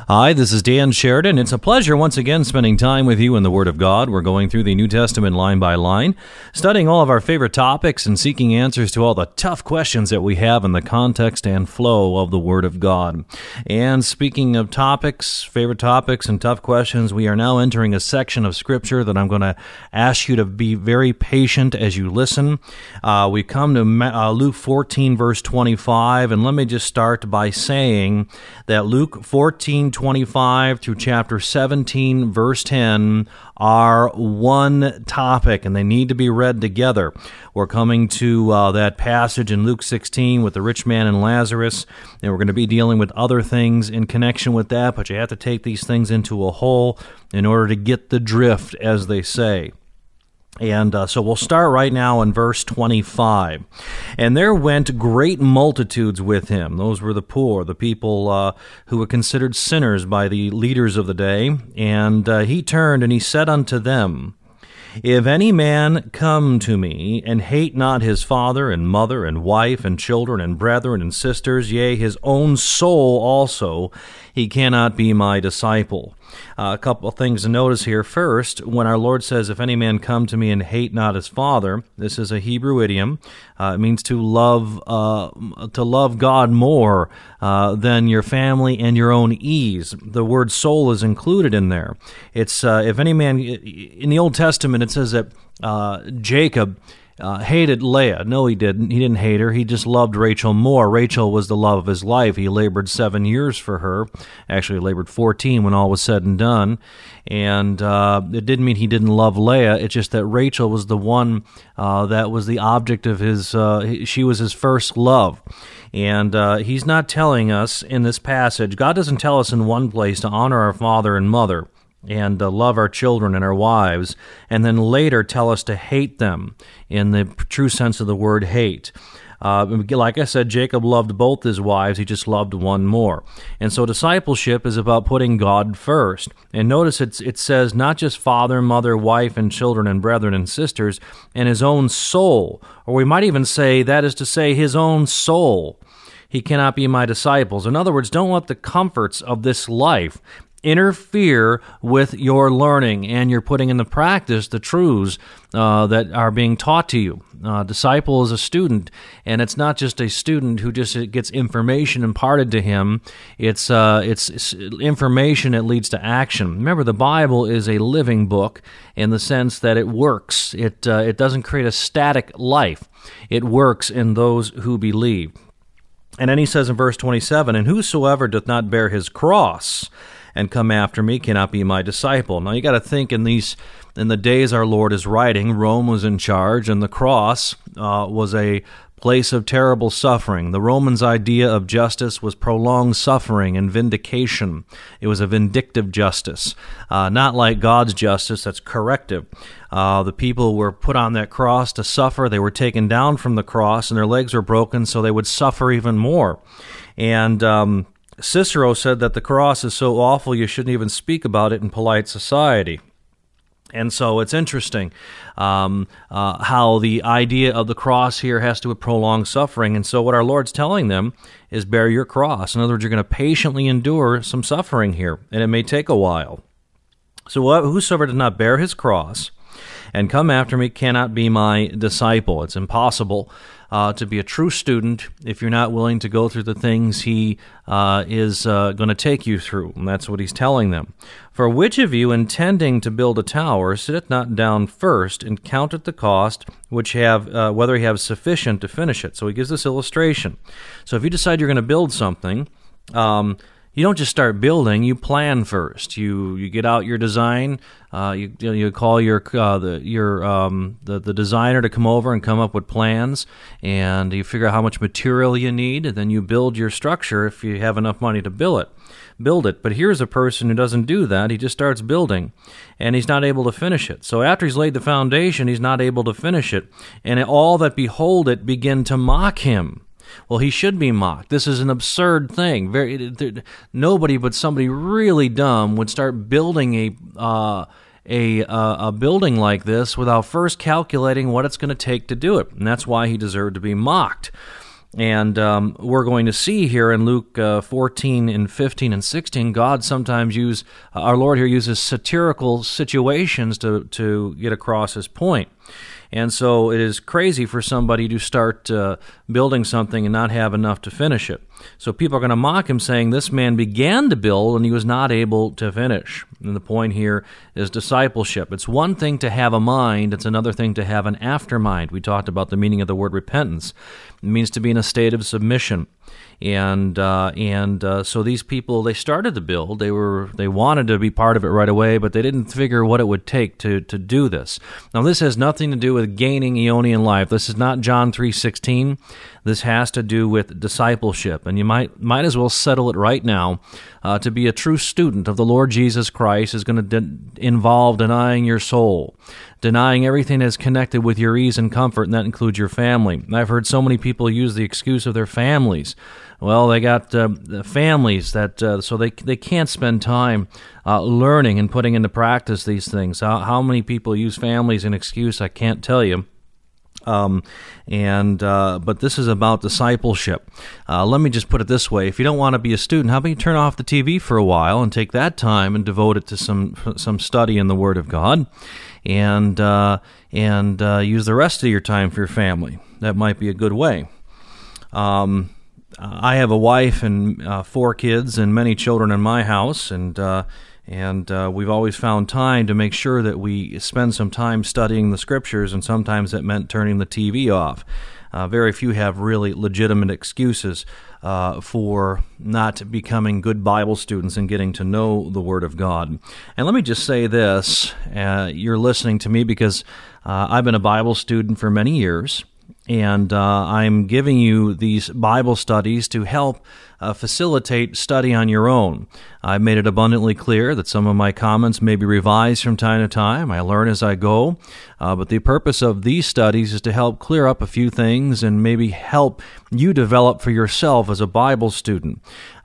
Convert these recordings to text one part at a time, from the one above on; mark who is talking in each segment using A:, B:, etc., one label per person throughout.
A: Hi, this is Dan Sheridan. It's a pleasure once again spending time with you in the Word of God. We're going through the New Testament line by line, studying all of our favorite topics and seeking answers to all the tough questions that we have in the context and flow of the Word of God. And speaking of topics, favorite topics and tough questions, we are now entering a section of Scripture that I'm going to ask you to be very patient as you listen. We come to Luke 14, verse 25, and let me just start by saying that Luke 14:25 through chapter 17, verse 10 are one topic, and they need to be read together. We're coming to that passage in Luke 16 with the rich man and Lazarus, and we're going to be dealing with other things in connection with that, but you have to take these things into a whole in order to get the drift, as they say. And so we'll start right now in verse 25. And there went great multitudes with him. Those were the poor, the people who were considered sinners by the leaders of the day. And he turned and he said unto them, If any man come to me, and hate not his father and mother and wife and children and brethren and sisters, yea, his own soul also, he cannot be my disciple. A couple of things to notice here. First, when our Lord says, if any man come to me and hate not his father, this is a Hebrew idiom. It means to love God more than your family and your own ease. The word soul is included in there. It's if any man, in the Old Testament, it says that Jacob hated Leah. No, he didn't. He didn't hate her. He just loved Rachel more. Rachel was the love of his life. He labored 7 years for her. Actually, he labored 14 when all was said and done. And it didn't mean he didn't love Leah. It's just that Rachel was the one that was the object of his, she was his first love. And he's not telling us in this passage, God doesn't tell us in one place to honor our father and mother and love our children and our wives, and then later tell us to hate them in the true sense of the word hate. Like I said, Jacob loved both his wives, he just loved one more. And so discipleship is about putting God first. And notice it says not just father, mother, wife, and children, and brethren and sisters, and his own soul. Or we might even say, that is to say, his own soul. He cannot be my disciples. In other words, don't let the comforts of this life interfere with your learning and you're putting into practice the truths that are being taught to you. Disciple is a student, and it's not just a student who just gets information imparted to him. It's information that leads to action. Remember, the Bible is a living book in the sense that it works. It doesn't create a static life. It works in those who believe. And then he says in verse 27, And whosoever doth not bear his cross and come after me cannot be my disciple. Now you got to think in the days our Lord is writing, Rome was in charge, and the cross was a place of terrible suffering. The Romans' idea of justice was prolonged suffering and vindication. It was a vindictive justice, not like God's justice that's corrective. The people were put on that cross to suffer. They were taken down from the cross, and their legs were broken, so they would suffer even more. And Cicero said that the cross is so awful you shouldn't even speak about it in polite society. And so it's interesting how the idea of the cross here has to do with prolonged suffering. And so what our Lord's telling them is bear your cross. In other words, you're going to patiently endure some suffering here, and it may take a while. So whosoever does not bear his cross and come after me cannot be my disciple. It's impossible to be a true student if you're not willing to go through the things he is going to take you through. And that's what he's telling them. For which of you, intending to build a tower, sitteth not down first and counteth the cost, whether he have sufficient to finish it? So he gives this illustration. So if you decide you're going to build something, you don't just start building, you plan first. You get out your design, you call the designer to come over and come up with plans, and you figure out how much material you need, and then you build your structure if you have enough money to build it. But here's a person who doesn't do that. He just starts building, and he's not able to finish it. So after he's laid the foundation, he's not able to finish it, and all that behold it begin to mock him. Well, he should be mocked. This is an absurd thing. Nobody but somebody really dumb would start building a building like this without first calculating what it's going to take to do it. And that's why he deserved to be mocked. And we're going to see here in Luke 14 and 15 and 16, God sometimes our Lord here uses satirical situations to get across his point. And so it is crazy for somebody to start building something and not have enough to finish it. So people are going to mock him, saying this man began to build and he was not able to finish. And the point here is discipleship. It's one thing to have a mind, it's another thing to have an aftermind. We talked about the meaning of the word repentance. It means to be in a state of submission. And so these people, they started to build. They wanted to be part of it right away, but they didn't figure what it would take to do this. Now, this has nothing to do with gaining Aeonian life. This is not John 3:16. This has to do with discipleship, and you might as well settle it right now. To be a true student of the Lord Jesus Christ is going to involve denying your soul, denying everything that's connected with your ease and comfort, and that includes your family. I've heard so many people use the excuse of their families. Well, they got families so they can't spend time learning and putting into practice these things. How many people use family as an excuse, I can't tell you. But this is about discipleship. Let me just put it this way. If you don't want to be a student, how about you turn off the TV for a while and take that time and devote it to some study in the Word of God, and use the rest of your time for your family. That might be a good way. I have a wife and 4 kids and many children in my house, and we've always found time to make sure that we spend some time studying the Scriptures, and sometimes that meant turning the TV off. Very few have really legitimate excuses for not becoming good Bible students and getting to know the Word of God. And let me just say this, you're listening to me because I've been a Bible student for many years, and I'm giving you these Bible studies to help facilitate study on your own. I've made it abundantly clear that some of my comments may be revised from time to time. I learn as I go, but the purpose of these studies is to help clear up a few things and maybe help you develop for yourself as a Bible student.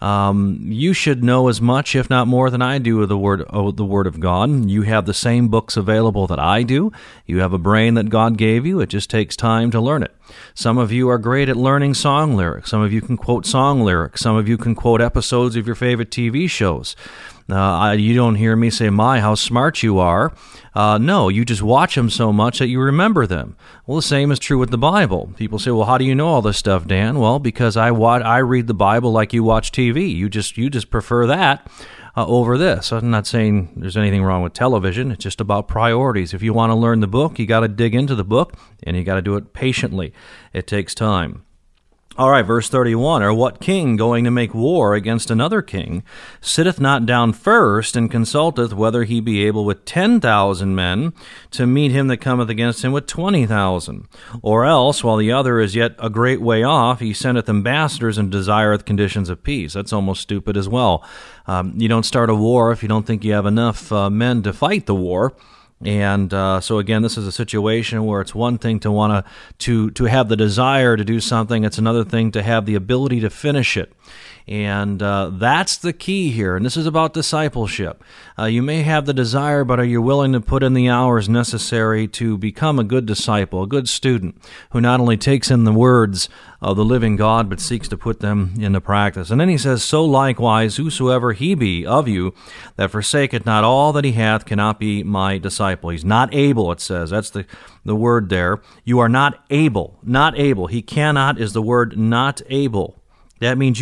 A: You should know as much, if not more, than I do of the Word of God. You have the same books available that I do. You have a brain that God gave you. It just takes time to learn it. Some of you are great at learning song lyrics. Some of you can quote song lyrics. Some of you can quote episodes of your favorite TV shows. You don't hear me say, my, how smart you are. No, you just watch them so much that you remember them. Well, the same is true with the Bible. People say, well, how do you know all this stuff, Dan? Well, because I read the Bible like you watch TV. You just prefer that over this. I'm not saying there's anything wrong with television. It's just about priorities. If you want to learn the book, you got to dig into the book, and you got to do it patiently. It takes time. All right, verse 31, or what king going to make war against another king sitteth not down first and consulteth whether he be able with 10,000 men to meet him that cometh against him with 20,000? Or else, while the other is yet a great way off, he sendeth ambassadors and desireth conditions of peace. That's almost stupid as well. You don't start a war if you don't think you have enough men to fight the war. And so again, this is a situation where it's one thing to want to have the desire to do something. It's another thing to have the ability to finish it. And that's the key here. And this is about discipleship. You may have the desire, but are you willing to put in the hours necessary to become a good disciple, a good student, who not only takes in the words of the living God, but seeks to put them into practice? And then he says, so likewise, whosoever he be of you that forsaketh not all that he hath cannot be my disciple. He's not able, it says. That's the word there. You are not able. Not able. He cannot is the word not able. That means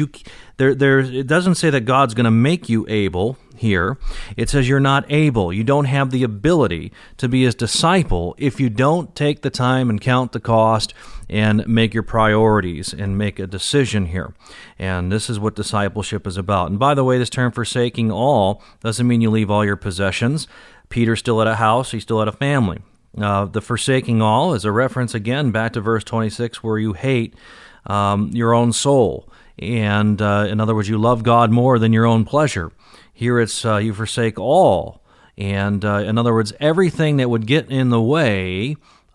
A: it doesn't say that God's going to make you able here. It says you're not able. You don't have the ability to be his disciple if you don't take the time and count the cost and make your priorities and make a decision here. And this is what discipleship is about. And by the way, this term forsaking all doesn't mean you leave all your possessions. Peter's still at a house. He still had a family. The forsaking all is a reference, again, back to verse 26, where you hate your own soul. And in other words, you love God more than your own pleasure. Here it's you forsake all. And in other words, everything that would get in the way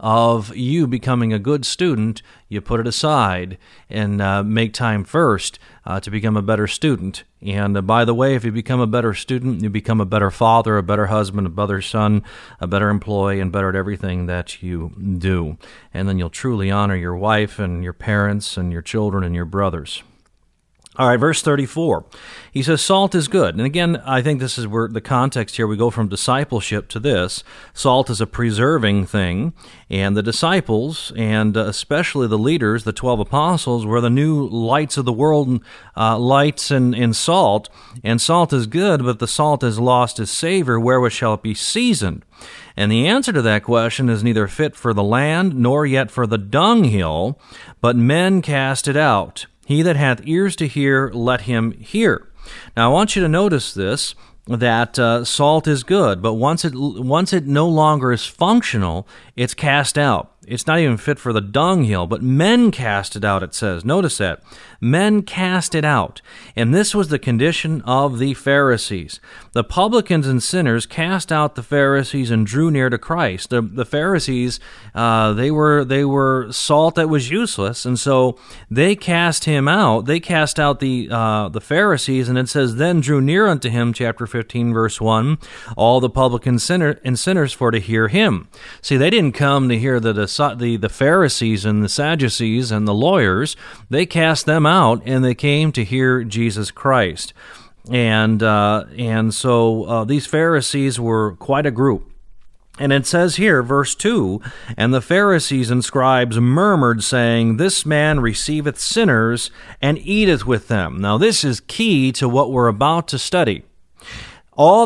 A: of you becoming a good student, you put it aside and make time first to become a better student. And by the way, if you become a better student, you become a better father, a better husband, a better son, a better employee, and better at everything that you do. And then you'll truly honor your wife and your parents and your children and your brothers. All right, verse 34. He says, salt is good. And again, I think this is where the context here, we go from discipleship to this. Salt is a preserving thing, and the disciples, and especially the leaders, the 12 apostles, were the new lights of the world, lights and salt. And salt is good, but the salt has lost its savor. Wherewith shall it be seasoned? And the answer to that question is neither fit for the land, nor yet for the dunghill, but men cast it out. He that hath ears to hear, let him hear. Now, I want you to notice this, that salt is good, but once it no longer is functional, it's cast out. It's not even fit for the dunghill, but men cast it out, it says. Notice that. Men cast it out. And this was the condition of the Pharisees. The publicans and sinners cast out the Pharisees and drew near to Christ. The Pharisees, they were salt that was useless, and so they cast him out. They cast out the Pharisees, and it says, then drew near unto him, chapter 15, verse 1, all the publicans and sinners for to hear him. See, they didn't come to hear the Pharisees and the Sadducees and the lawyers. They cast them out, and they came to hear Jesus Christ. And so these Pharisees were quite a group. And it says here, verse 2, and the Pharisees and scribes murmured, saying, this man receiveth sinners and eateth with them. Now, this is key to what we're about to study. All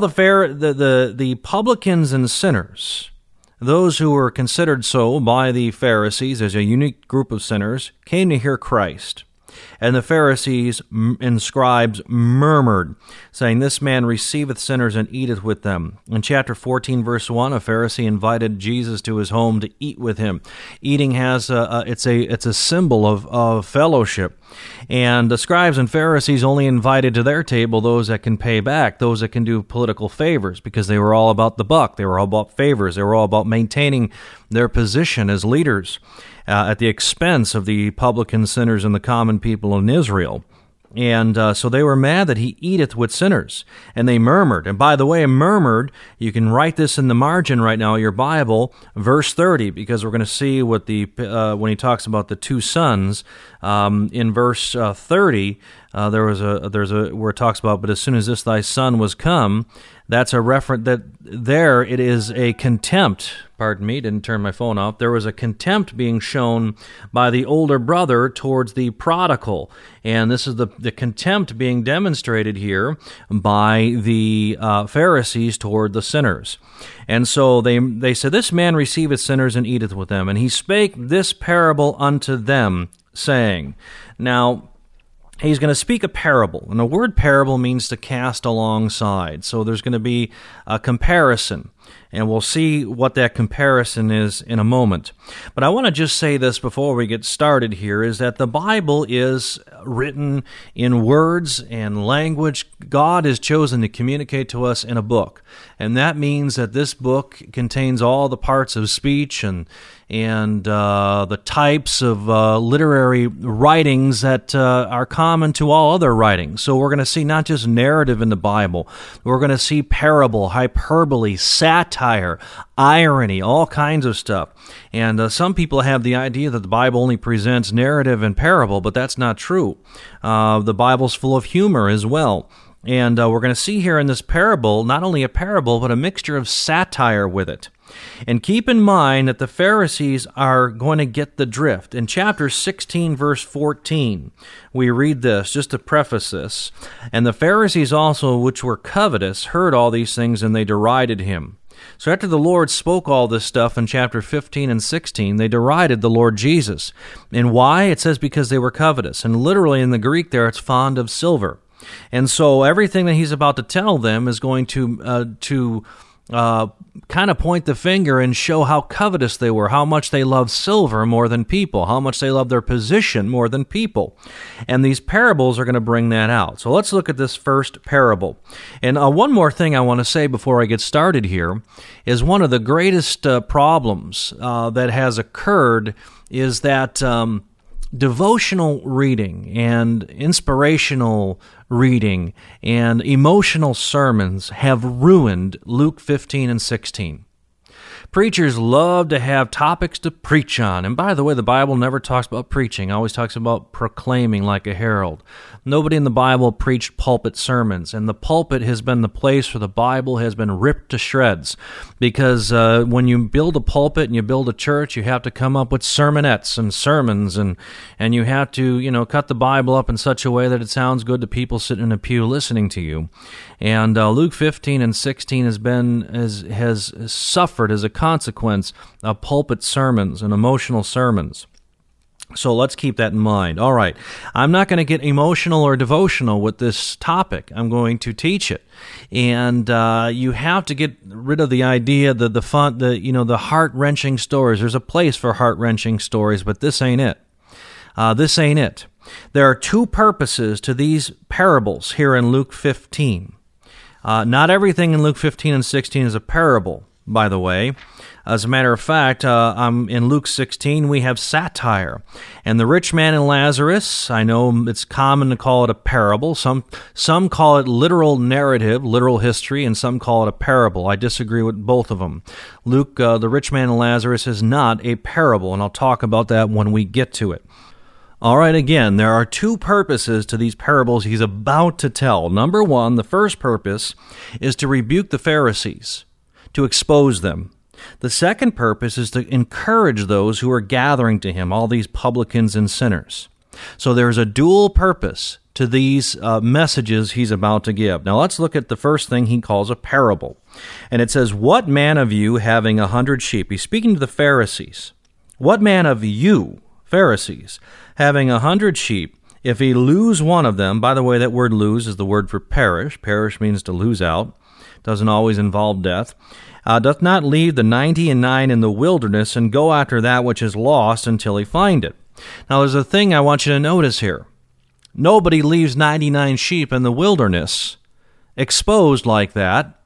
A: the publicans and sinners, those who were considered so by the Pharisees as a unique group of sinners, came to hear Christ. And the Pharisees and scribes murmured, saying, this man receiveth sinners and eateth with them. In chapter 14, verse 1, a Pharisee invited Jesus to his home to eat with him. Eating has it's a symbol of fellowship. And the scribes and Pharisees only invited to their table those that can pay back, those that can do political favors, because they were all about the buck. They were all about favors. They were all about maintaining their position as leaders at the expense of the publican sinners and the common people in Israel. And so they were mad that he eateth with sinners, and they murmured. And by the way, murmured, you can write this in the margin right now, your Bible, verse 30, because we're going to see what when he talks about the two sons, in verse 30, there's a where it talks about, but as soon as this thy son was come, that's a reference that there it is a contempt. Pardon me, didn't turn my phone off. There was a contempt being shown by the older brother towards the prodigal. And this is the contempt being demonstrated here by the Pharisees toward the sinners. And so they said, this man receiveth sinners and eateth with them. And he spake this parable unto them, saying, now, he's going to speak a parable, and the word parable means to cast alongside. So there's going to be a comparison, and we'll see what that comparison is in a moment. But I want to just say this before we get started here, is that the Bible is written in words and language. God has chosen to communicate to us in a book, and that means that this book contains all the parts of speech and the types of literary writings that are common to all other writings. So we're going to see not just narrative in the Bible, we're going to see parable, hyperbole, satire, irony, all kinds of stuff. And some people have the idea that the Bible only presents narrative and parable, but that's not true. The Bible's full of humor as well. And we're going to see here in this parable, not only a parable, but a mixture of satire with it. And keep in mind that the Pharisees are going to get the drift. In chapter 16, verse 14, we read this, just to preface this. And the Pharisees also, which were covetous, heard all these things, and they derided him. So after the Lord spoke all this stuff in chapter 15 and 16, they derided the Lord Jesus. And why? It says because they were covetous. And literally in the Greek there, it's fond of silver. And so everything that he's about to tell them is going to kind of point the finger and show how covetous they were, how much they loved silver more than people, how much they loved their position more than people. And these parables are going to bring that out. So let's look at this first parable. And one more thing I want to say before I get started here is one of the greatest problems that has occurred is that devotional reading and inspirational reading and emotional sermons have ruined Luke 15 and 16. Preachers love to have topics to preach on. And by the way, the Bible never talks about preaching. It always talks about proclaiming like a herald. Nobody in the Bible preached pulpit sermons. And the pulpit has been the place where the Bible has been ripped to shreds. Because when you build a pulpit and you build a church, you have to come up with sermonettes and sermons. And you have to, cut the Bible up in such a way that it sounds good to people sitting in a pew listening to you. And Luke 15 and 16 has suffered as a consequence of pulpit sermons and emotional sermons. So let's keep that in mind. All right, I'm not going to get emotional or devotional with this topic. I'm going to teach it, and you have to get rid of the idea that the heart-wrenching stories. There's a place for heart-wrenching stories, but this ain't it. This ain't it. There are two purposes to these parables here in Luke 15. Not everything in Luke 15 and 16 is a parable, by the way. As a matter of fact, in Luke 16, we have satire. And the rich man and Lazarus, I know it's common to call it a parable. Some call it literal narrative, literal history, and some call it a parable. I disagree with both of them. Luke, the rich man and Lazarus, is not a parable, and I'll talk about that when we get to it. All right, again, there are two purposes to these parables he's about to tell. Number one, the first purpose is to rebuke the Pharisees, to expose them. The second purpose is to encourage those who are gathering to him, all these publicans and sinners. So there's a dual purpose to these messages he's about to give. Now let's look at the first thing he calls a parable. And it says, "What man of you having 100 sheep?" He's speaking to the Pharisees. "What man of you, Pharisees, having 100 sheep, if he lose one of them," by the way, that word lose is the word for perish. Perish means to lose out. Doesn't always involve death. "Doth not leave the 99 in the wilderness and go after that which is lost until he find it." Now there's a thing I want you to notice here. Nobody leaves 99 sheep in the wilderness exposed like that.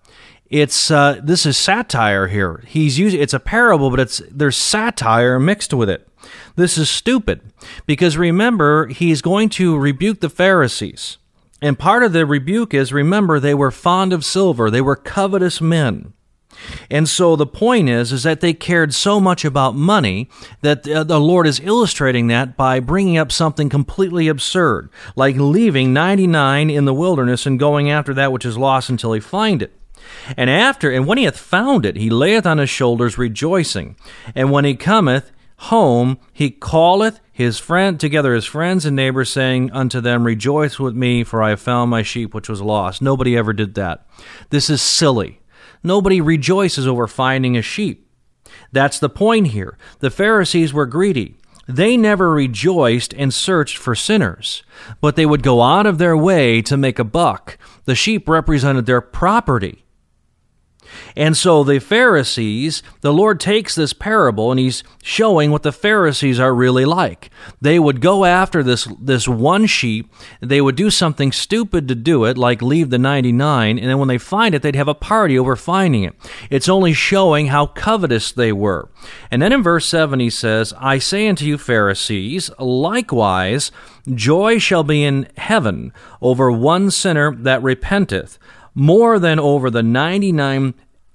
A: This is satire here. It's a parable, but there's satire mixed with it. This is stupid, because remember, he's going to rebuke the Pharisees. And part of the rebuke is, remember, they were fond of silver. They were covetous men. And so the point is that they cared so much about money that the Lord is illustrating that by bringing up something completely absurd, like leaving 99 in the wilderness and going after that which is lost until he find it. And when he hath found it, he layeth on his shoulders rejoicing. And when he cometh home, he calleth together his friends and neighbors, saying unto them, Rejoice with me, for I have found my sheep which was lost. Nobody ever did that. This is silly. Nobody rejoices over finding a sheep. That's the point here. The Pharisees were greedy. They never rejoiced and searched for sinners, but they would go out of their way to make a buck. The sheep represented their property. And so the Pharisees, the Lord takes this parable and he's showing what the Pharisees are really like. They would go after this one sheep. They would do something stupid to do it, like leave the 99, and then when they find it, they'd have a party over finding it. It's only showing how covetous they were. And then in verse 7 he says, I say unto you, Pharisees, likewise joy shall be in heaven over one sinner that repenteth, more than over the 99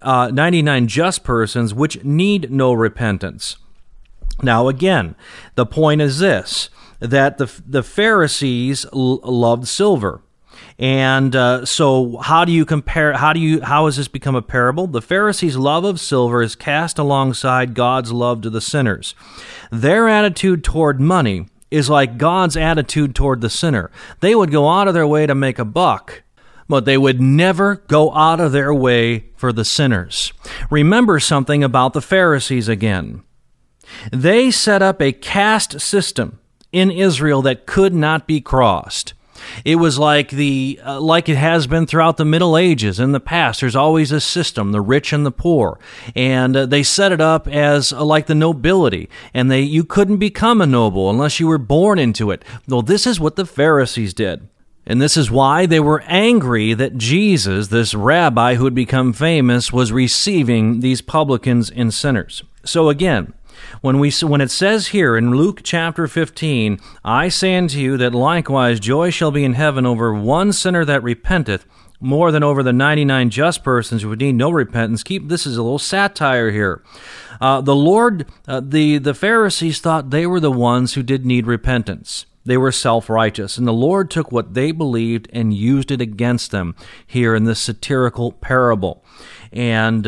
A: just persons which need no repentance. Now again, the point is this, that the Pharisees loved silver. And so how do you compare, how has this become a parable? The Pharisees' love of silver is cast alongside God's love to the sinners. Their attitude toward money is like God's attitude toward the sinner. They would go out of their way to make a buck, but they would never go out of their way for the sinners. Remember something about the Pharisees again. They set up a caste system in Israel that could not be crossed. It was like like it has been throughout the Middle Ages. In the past, there's always a system, the rich and the poor, and they set it up as like the nobility, and you couldn't become a noble unless you were born into it. Well, this is what the Pharisees did. And this is why they were angry that Jesus, this rabbi who had become famous, was receiving these publicans and sinners. So again, when it says here in Luke chapter 15, I say unto you that likewise joy shall be in heaven over one sinner that repenteth, more than over the 99 just persons who would need no repentance. This is a little satire here. The Pharisees thought they were the ones who did need repentance. They were self-righteous, and the Lord took what they believed and used it against them here in this satirical parable. And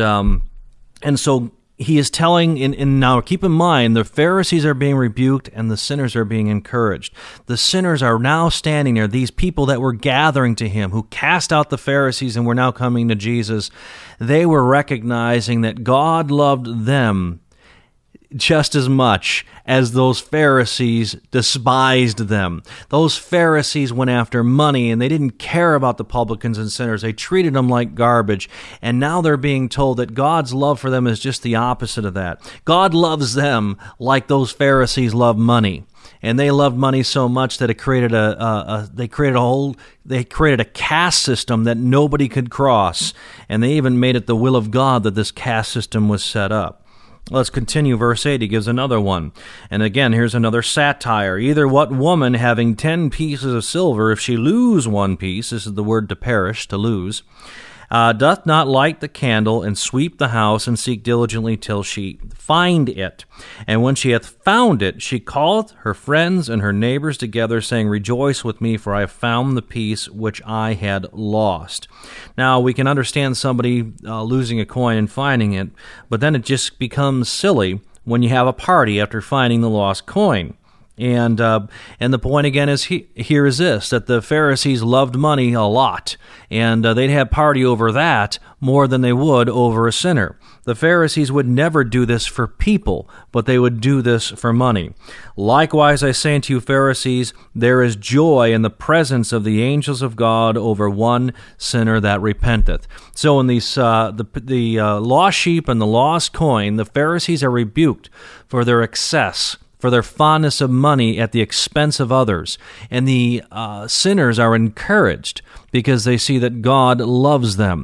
A: so he is telling, and now keep in mind, the Pharisees are being rebuked and the sinners are being encouraged. The sinners are now standing there, these people that were gathering to him, who cast out the Pharisees and were now coming to Jesus. They were recognizing that God loved them just as much as those Pharisees despised them. Those Pharisees went after money, and they didn't care about the publicans and sinners. They treated them like garbage, and now they're being told that God's love for them is just the opposite of that. God loves them like those Pharisees love money. And they loved money so much that it created they created a caste system that nobody could cross, and they even made it the will of God that this caste system was set up. Let's continue. Verse 8, he gives another one. And again, here's another satire. Either what woman having 10 pieces of silver, if she lose one piece, this is the word to perish, to lose, doth not light the candle and sweep the house and seek diligently till she find it. And when she hath found it, she calleth her friends and her neighbors together, saying, Rejoice with me, for I have found the piece which I had lost. Now, we can understand somebody losing a coin and finding it, but then it just becomes silly when you have a party after finding the lost coin. And the point again is here is this, that the Pharisees loved money a lot, and they'd have party over that more than they would over a sinner. The Pharisees would never do this for people, but they would do this for money. Likewise, I say unto you, Pharisees, there is joy in the presence of the angels of God over one sinner that repenteth. So in these the lost sheep and the lost coin, the Pharisees are rebuked for their excess, for their fondness of money at the expense of others. And the sinners are encouraged because they see that God loves them,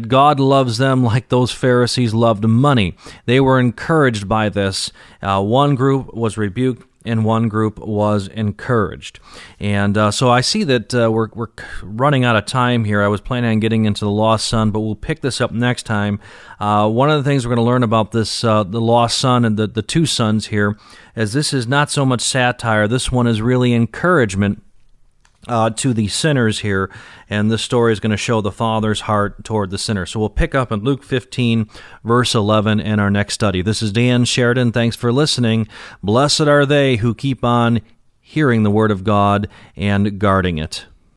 A: like those Pharisees loved money. They were encouraged by this. One group was rebuked, and one group was encouraged. And so I see that we're running out of time here. I was planning on getting into the lost son, but we'll pick this up next time. One of the things we're going to learn about this, the lost son and the two sons here, is this is not so much satire. This one is really encouragement to the sinners here, and this story is going to show the Father's heart toward the sinner. So we'll pick up in Luke 15, verse 11 in our next study. This is Dan Sheridan. Thanks for listening. Blessed are they who keep on hearing the Word of God and guarding it.